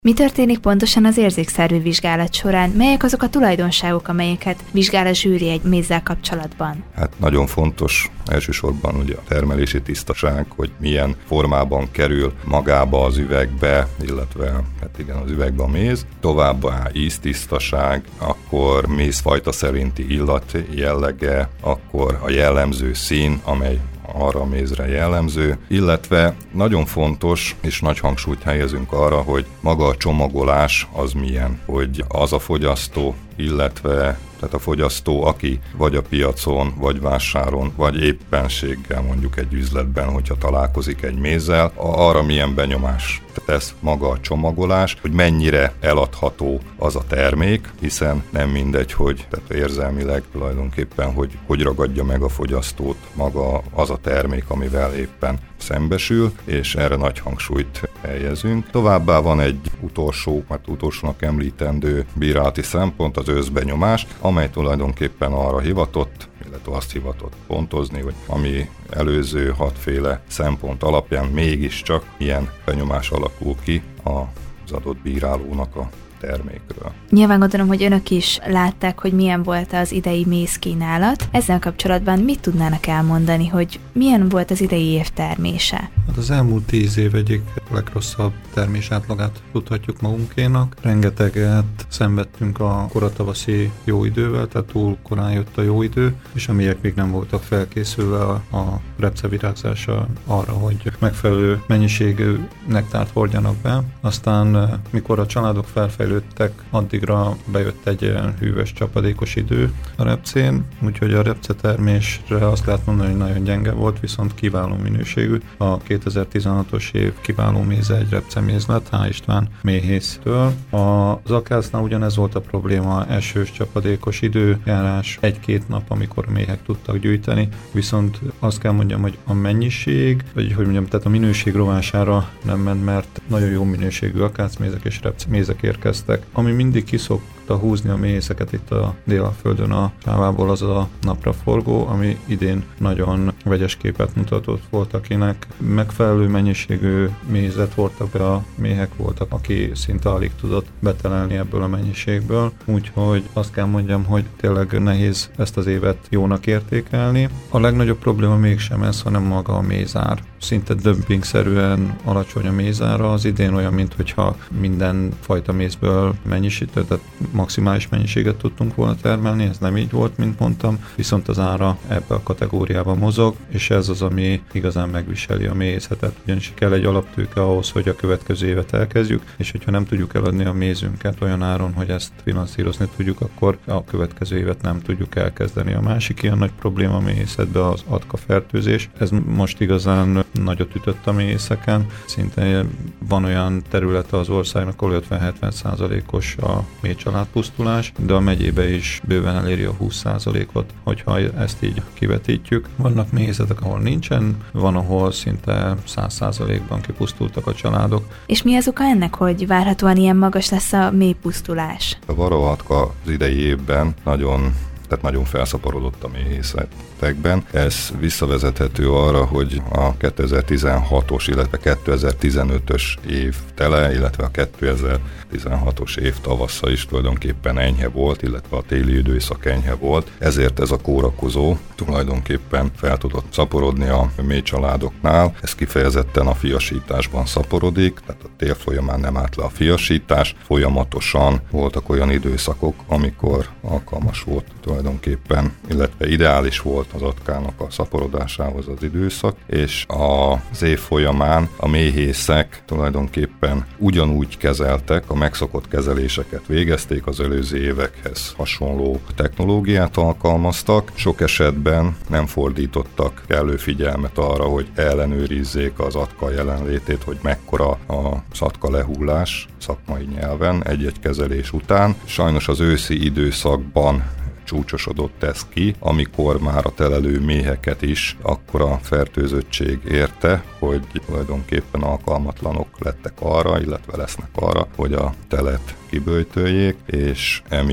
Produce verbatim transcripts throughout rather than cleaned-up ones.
Mi történik pontosan az érzékszervi vizsgálat során? Melyek azok a tulajdonságok, amelyeket vizsgál a zsűri egy mézzel kapcsolatban? Hát nagyon fontos elsősorban ugye a termelési tisztaság, hogy milyen formában kerül magába az üvegbe, illetve hát igen, az üvegbe a méz. Továbbá íztisztaság, akkor mézfajta szerinti illat jellege, akkor a jellemző szín, amely arra a mézre jellemző, illetve nagyon fontos, és nagy hangsúlyt helyezünk arra, hogy maga a csomagolás az milyen, hogy az a fogyasztó, illetve tehát a fogyasztó, aki vagy a piacon, vagy vásáron, vagy éppenséggel mondjuk egy üzletben, hogyha találkozik egy mézzel, arra milyen benyomás tesz maga a csomagolás, hogy mennyire eladható az a termék, hiszen nem mindegy, hogy tehát érzelmileg tulajdonképpen, hogy hogy ragadja meg a fogyasztót maga az a termék, amivel éppen szembesül, és erre nagy hangsúlyt helyezünk. Továbbá van egy utolsó, hát utolsónak említendő bírálati szempont, az összbenyomás, amely tulajdonképpen arra hivatott, illetve azt hivatott pontozni, hogy ami előző hatféle szempont alapján mégiscsak ilyen benyomás alakul ki az adott bírálónak a termékről. Nyilván gondolom, hogy önök is látták, hogy milyen volt az idei mézkínálat. Ezzel kapcsolatban mit tudnának elmondani, hogy milyen volt az idei év termése? Hát az elmúlt tíz év egyik legrosszabb termés átlagát tudhatjuk magunkénak. Rengeteget szenvedtünk a koratavaszi jó idővel, tehát túl korán jött a jó idő, és a méhek még nem voltak felkészülve a, a repcevirágzása arra, hogy megfelelő mennyiségű nektárt hordjanak be. Aztán mikor a családok felfejlődtek, addigra bejött egy ilyen hűvös, csapadékos idő a repcén, úgyhogy a repcetermésre azt lehet mondani, hogy nagyon gyenge volt, viszont kiváló minőségű. A kétezer-tizenhatos év kiváló méze egy repceméz lett, H. István méhésztől. Az akásznál ugyanez volt a probléma, esős, csapadékos időjárás, egy-két nap, amikor méhek tudtak gyűjteni, viszont azt kell mondjam, hogy a mennyiség, vagy hogy mondjam, tehát a minőség rovására nem ment, mert nagyon jó minőségű akácmézek és repcemézek érkeztek. Ami mindig kiszokta húzni a méhészeket itt a Dél-Földön a sávából, az a napraforgó, ami idén nagyon vegyes képet mutatott. Volt, akinek megfelelő mennyiségű mézet hordtak be a méhek, voltak, aki szinte alig tudott betelelni ebből a mennyiségből, úgyhogy azt kell mondjam, hogy tényleg nehéz ezt az évet jónak értékelni. A legnagyobb probléma mégsem ez, hanem maga a mézár. Szinte dömpingszerűen alacsony a mézára, az idén olyan, mintha minden fajta mézből mennyisítő, tehát maximális mennyiséget tudtunk volna termelni, ez nem így volt, mint mondtam, viszont az ára ebbe a kategóriába mozog, és ez az, ami igazán megviseli a méhészetet, ugyanis kell egy alaptőke ahhoz, hogy a következő évet elkezdjük, és hogyha nem tudjuk eladni a mézünket olyan áron, hogy ezt finanszírozni tudjuk, akkor a következő évet nem tudjuk elkezdeni. A másik ilyen nagy probléma a méhészetben az atka-fertőzés. Ez most igazán nagyot ütött a méhészeken, szinte van olyan területe az országnak, ahol ötven-hetven százalékos a méhcsaládpusztulás, de a megyébe is bőven eléri a húsz százalékot, hogyha ezt így kivetítjük. Vannak méhészetek, ahol nincsen, van, ahol szinte száz százalékban kipusztultak a családok. És mi az oka ennek, hogy várhatóan ilyen magas lesz a méhpusztulás? A varroatka az idei évben nagyon tehát nagyon felszaporodott a méhészetekben. Ez visszavezethető arra, hogy a kétezer-tizenhatos, illetve kétezer-tizenötös év tele, illetve a kétezer-tizenhatos év tavasza is tulajdonképpen enyhe volt, illetve a téli időszak enyhe volt. Ezért ez a kórakozó tulajdonképpen fel tudott szaporodni a méhcsaládoknál. Ez kifejezetten a fiasításban szaporodik, tehát a tél folyamán nem állt le a fiasítás. Folyamatosan voltak olyan időszakok, amikor alkalmas volt tulajdonképpen, illetve ideális volt az atkának a szaporodásához az időszak, és az év folyamán a méhészek tulajdonképpen ugyanúgy kezeltek, a megszokott kezeléseket végezték, az előző évekhez hasonló technológiát alkalmaztak. Sok esetben nem fordítottak kellő figyelmet arra, hogy ellenőrizzék az atka jelenlétét, hogy mekkora az atka lehullás szakmai nyelven egy-egy kezelés után. Sajnos az őszi időszakban csúcsosodott ez ki, amikor már a telelő méheket is akkora fertőzöttség érte, hogy tulajdonképpen alkalmatlanok lettek arra, illetve lesznek arra, hogy a telet kiböjtöljék, és emiatt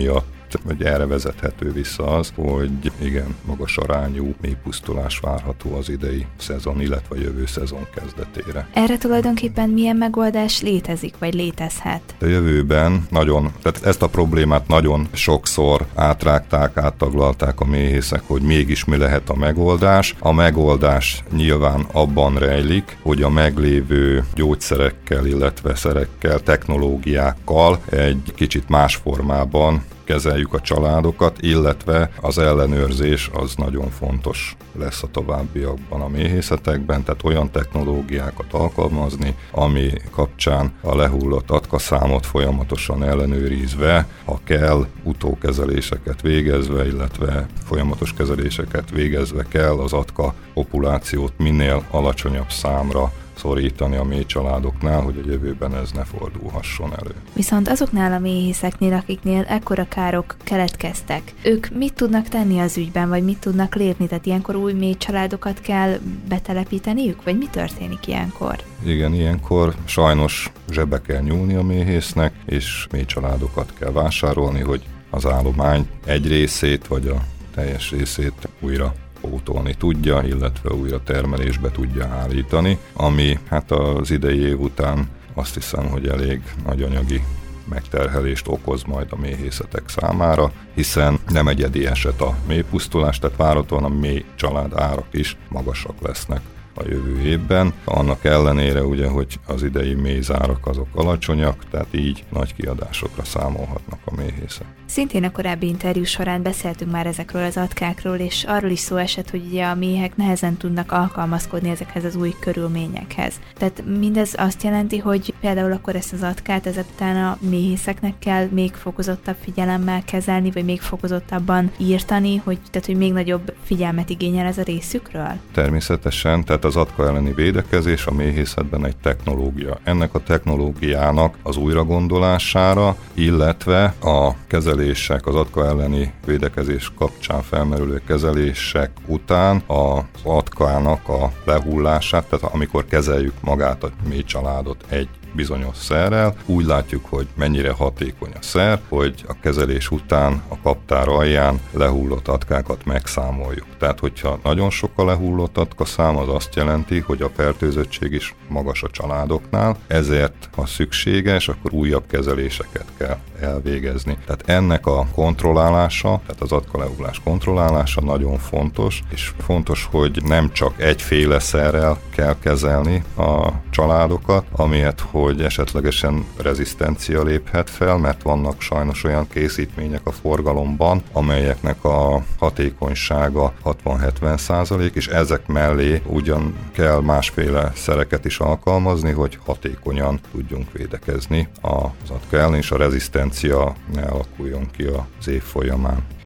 hogy erre vezethető vissza az, hogy igen, magas arányú mélypusztulás várható az idei szezon, illetve a jövő szezon kezdetére. Erre tulajdonképpen milyen megoldás létezik, vagy létezhet? A jövőben nagyon, tehát ezt a problémát nagyon sokszor átrágták, áttaglalták a méhészek, hogy mégis mi lehet a megoldás. A megoldás nyilván abban rejlik, hogy a meglévő gyógyszerekkel, illetve szerekkel, technológiákkal egy kicsit más formában kezeljük a családokat, illetve az ellenőrzés az nagyon fontos lesz a továbbiakban a méhészetekben, tehát olyan technológiákat alkalmazni, ami kapcsán a lehullott atkaszámot folyamatosan ellenőrizve, ha kell, utókezeléseket végezve, illetve folyamatos kezeléseket végezve kell az atka populációt minél alacsonyabb számra szorítani a méhcsaládoknál, hogy a jövőben ez ne fordulhasson elő. Viszont azoknál a méhészeknél, akiknél ekkora károk keletkeztek, ők mit tudnak tenni az ügyben, vagy mit tudnak lépni? Tehát ilyenkor új méhcsaládokat kell betelepíteniük, vagy mi történik ilyenkor? Igen, ilyenkor sajnos zsebbe kell nyúlni a méhésznek, és méhcsaládokat kell vásárolni, hogy az állomány egy részét, vagy a teljes részét újra pótolni tudja, illetve újra termelésbe tudja állítani, ami hát az idei év után azt hiszem, hogy elég nagy anyagi megterhelést okoz majd a méhészetek számára, hiszen nem egyedi eset a méhpusztulás, tehát várhatóan a méh család árak is magasak lesznek a jövő évben. Annak ellenére ugye, hogy az idei mézárak azok alacsonyak, tehát így nagy kiadásokra számolhatnak a méhészek. Szintén a korábbi interjú során beszéltünk már ezekről az atkákról, és arról is szó esett, hogy ugye a méhek nehezen tudnak alkalmazkodni ezekhez az új körülményekhez. Tehát mindez azt jelenti, hogy például akkor ezt az atkát ezután a méhészeknek kell még fokozottabb figyelemmel kezelni, vagy még fokozottabban írtani, hogy, tehát, hogy még nagyobb figyelmet igényel ez a részükről? Természetesen, tehát az atka elleni védekezés a méhészetben egy technológia. Ennek a technológiának az újragondolására, illetve a kezelések, az atka elleni védekezés kapcsán felmerülő kezelések után az atkának a lehullását, tehát amikor kezeljük magát a méhcsaládot egy bizonyos szerrel, úgy látjuk, hogy mennyire hatékony a szer, hogy a kezelés után a kaptár alján lehullott atkákat megszámoljuk. Tehát, hogyha nagyon sok a lehullott atkaszám, az azt jelenti, hogy a fertőzöttség is magas a családoknál, ezért, ha szükséges, akkor újabb kezeléseket kell elvégezni. Tehát ennek a kontrollálása, tehát az atka lehullás kontrollálása nagyon fontos, és fontos, hogy nem csak egyféle szerrel kell kezelni a családokat, amilyet, hogy esetlegesen rezisztencia léphet fel, mert vannak sajnos olyan készítmények a forgalomban, amelyeknek a hatékonysága hatvan-hetven százalék, és ezek mellé ugyan kell másféle szereket is alkalmazni, hogy hatékonyan tudjunk védekezni az atka ellen, és a rezisztencia ne alakuljon ki az év folyamán.